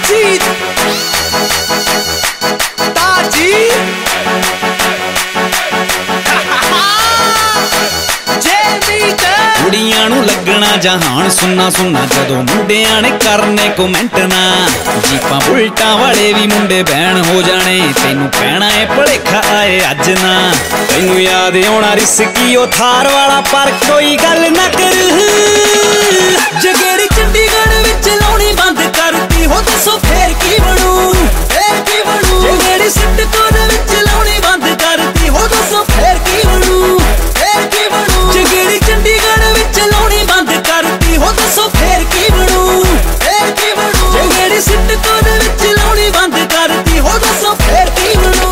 ਮਜੀਦ ਤਾਜੀ ਕੁੜੀਆਂ ਨੂੰ ਲੱਗਣਾ ਜਹਾਨ ਸੁੰਨਾ ਸੁੰਨਾ ਜਦੋਂ ਮੁੰਡਿਆਂ ਨੇ ਕਰਨੇ ਕਮੈਂਟ ਨਾ ਜੀਪਾਂ ਬੁਲਟਾਂ ਵਾਲੇ ਵੀ ਮੁੰਡੇ ਬੈਣ ਹੋ ਜਾਣੇ ਤੈਨੂੰ ਕਹਿਣਾ ਏ ਭਲੇਖਾ ਆਏ ਅੱਜ ਨਾ ਤੈਨੂੰ ਯਾਦ ਆਉਣਾ ਰਿਸਕੀ ਉਹ ਥਾਰ ਵਾਲਾ ਪਰ ਕੋਈ ਗੱਲ ਨਾ ਕਰ ਜਗੇੜੀ ਚੰਡੀਗੜ੍ਹ ਵਿੱਚ ਲਾਉਣੀ ਬੰਦ ਕਰਤੀ ਹੋ ਦੱਸੋ ਫੇਰ ਕੀ ਬਣੂ ਜਗੇੜੀ ਸਿੱਟਕੋ ਦੇ ਵਿੱਚ ਲਾਉਣੀ ਬੰਦ ਕਰਤੀ ਹੋ ਦੱਸੋ ਫੇਰ ਕੀ ਬਣੂ ਜਗੇੜੀ ਚੰਡੀਗੜ੍ਹ ਵਿੱਚ ਲਾਉਣੀ ਬੰਦ ਕਰਤੀ ਹੋ ਦੱਸੋ ਫੇਰ ਕੀ ਬਣੂ ਜਗੇੜੀ ਸਿੱਟਕੋ ਦੇ ਵਿੱਚ ਲਾਉਣੀ ਬੰਦ ਕਰਤੀ ਹੋ ਦੱਸੋ ਫੇਰ ਕੀ ਬਣੂ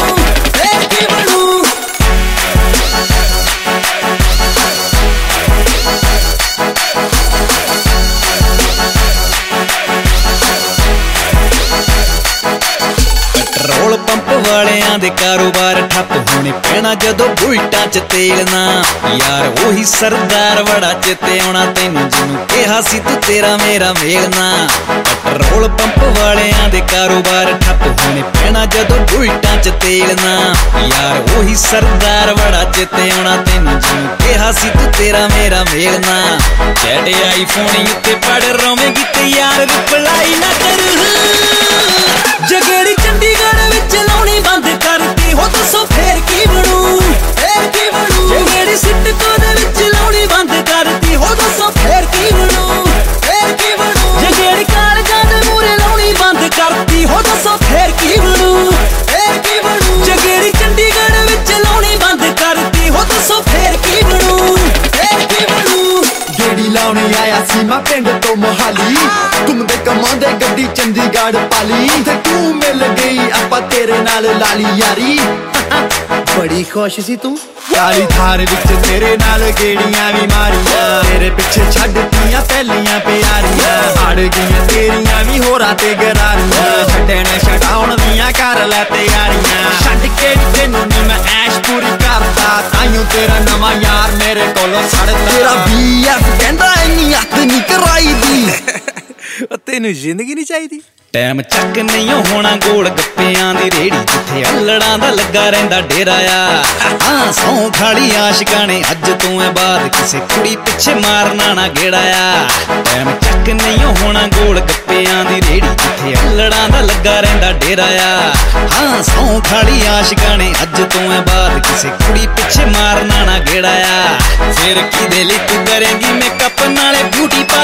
ਪੈਟਰੋਲ ਪੰਪ ਵਾਲਿਆਂ ਦੇ ਕਾਰੋਬਾਰ ਠੱਪ ਹੋਣੇ ਪੈਣਾ ਜਦੋਂ ਬੁਲਟਾਂ 'ਚ ਤੇਲ ਨਾ ਯਾਰ ਉਹੀ ਸਰਦਾਰ ਬੜਾ ਚੇਤੇ ਆਉਣਾ ਤੈਨੂੰ ਜਿਹਨੂੰ ਕਿਹਾ ਸੀ ਤੂੰ ਤੇਰਾ ਮੇਰਾ ਮੇਲ ਨਾ ਪੈਟਰੋਲ ਪੰਪ ਵਾਲਿਆਂ ਦੇ ਕਾਰੋਬਾਰ ਠੱਪ ਹੋਣੇ ਪੈਣਾ ਜਦੋਂ ਬੁਲਟਾਂ 'ਚ ਤੇਲ ਨਾ ਯਾਰ ਉਹੀ ਸਰਦਾਰ ਬੜਾ ਚੇਤੇ ਆਉਣਾ ਤੈਨੂੰ ਜਿਹਨੂੰ ਕਿਹਾ ਸੀ ਤੂੰ ਤੇਰਾ ਮੇਰਾ ਮੇਲ ਨਾ ਚੈਟ ਆਈਫੋਨ ਉੱਤੇ ਪੜ ਰੋਵੇਂਗੀ ਤੇ ਯਾਰ ਰਿਪਲਾਈ ਨਾ ਕਰ ਜਗੇੜੀ ਚੰਡੀਗੜ੍ਹ ਵਿੱਚ ਲਾਉਣੀ ਬੰਦ ਕਰਤੀ ਹੋ ਦੱਸੋ ਫੇਰ ਕੀ ਬਣੂ ਜਗੇੜੀ ਸਿੱਟਕੋ ਦੇ ਵਿੱਚ ਲਾਉਣੀ ਬੰਦ ਕਰਤੀ ਹੋ ਦੱਸੋ ਫੇਰ ਕੀ ਬਣੂ ਜਗੇੜੀ ਕਾਲਜਾਂ ਦੇ ਮੂਹਰੇ ਲਾਉਣੀ ਬੰਦ ਕਰਤੀ ਹੋ ਦੱਸੋ ਫੇਰ ਕੀ ਬਣੂ ਜਗੇੜੀ ਚੰਡੀਗੜ੍ਹ ਵਿੱਚ ਲਾਉਣੀ ਬੰਦ ਕਰਤੀ ਹੋ ਦੱਸੋ ਫੇਰ ਕੀ ਬਣੂ ਗੇੜੀ ਲਾਉਣੀ ਆਇਆ ਸੀ ਮੈਂ ਪਿੰਡ ਤੋਂ ਮੋਹਾਲੀ ਘੁੰਮਦੇ ਕਮਾਉਂਦੇ ਗੱਡੀ ਚੰਡੀਗੜ੍ਹ ਪਾਲੀ ਤੇ ਤੂੰ ਮਿਲ ਗਈ ਆਪਾਂ ਤੇਰੇ ਨਾਲ ਲਾਲੀ ਯਾਰੀ ਬੜੀ ਖੁਸ਼ ਸੀ ਤੂੰ ਕਾਲੀ ਥਾਰ ਵਿੱਚ ਤੇਰੇ ਨਾਲ ਗੇੜੀਆਂ ਵੀ ਮਾਰੀਆਂ ਤੇਰੇ ਪਿੱਛੇ ਛੱਡਤੀਆਂ ਪਹਿਲੀਆਂ ਪਿਆਰੀਆਂ ਹੜ ਗਈਆਂ ਤੇਰੀਆਂ ਵੀ ਹੋਰਾਂ ਤੇ ਗਰਾਰੀਆਂ ਛੱਡਣ ਛਡਾਉਣ ਦੀਆਂ ਕਰ ਲੈ ਤਿਆਰੀਆਂ ਛੱਡ ਕੇ ਤੈਨੂੰ ਨੀ ਮੈਂ ਐਸ਼ ਪੂਰੀ ਕਰਦਾ ਤਾਈਓ ਤੇਰਾ ਨਵਾਂ ਯਾਰ ਮੇਰੇ ਕੋਲੋਂ ਛੱਡਦਾ ਤੇਰਾ BF ਕਹਿੰਦਾ ਇੰਨੀ ਅੱਤ ਨੀ ਕਰਾਈ ਦੀ ਤੈਨੂੰ ਜ਼ਿੰਦਗੀ ਨਹੀਂ ਚਾਹੀਦੀ ਟਾਈਮ ਚੱਕ ਨਹੀਂ ਹੋਣਾ ਗੋਲ ਗੱਪਿਆਂ ਦੀ ਰੇੜੀ ਜਿੱਥੇ ਅਲੜਾਂ ਦਾ ਲੱਗਾ ਰਹਿੰਦਾ ਡੇਰਾ ਆ ਸੌਂ ਖਾਲੀ ਆਸ਼ਿਕਾਂ ਨੇ ਅੱਜ ਤੋਂ ਐ ਬਾਅਦ ਕਿਸੇ ਕੁੜੀ ਪਿੱਛੇ ਮਾਰਨਾ ਨਾ ਗੇੜਾ ਆ ਟਾਈਮ ਚੱਕ ਨਹੀਂ ਹੋਣਾ ਗੋਲ ਗੱਪਿਆਂ ਦੀ ਰੇੜੀ ਜਿੱਥੇ ਅਲੜਾਂ ਦਾ ਲੱਗਾ ਰਹਿੰਦਾ ਡੇਰਾ ਆ ਸੌਂ ਖਾਲੀ ਆਸ਼ਿਕਾਂ ਨੇ ਅੱਜ ਤੋਂ ਐ ਬਾਅਦ ਕਿਸੇ ਕੁੜੀ ਪਿੱਛੇ ਮਾਰਨਾ ਨਾ ਗੇੜਾ ਆ ਫਿਰ ਕਿਹਦੇ ਲਈ ਤੂੰ ਕਰੇਂਗੀ ਮੇਕਅਪ ਨਾਲੇ ਬਿਊਟੀ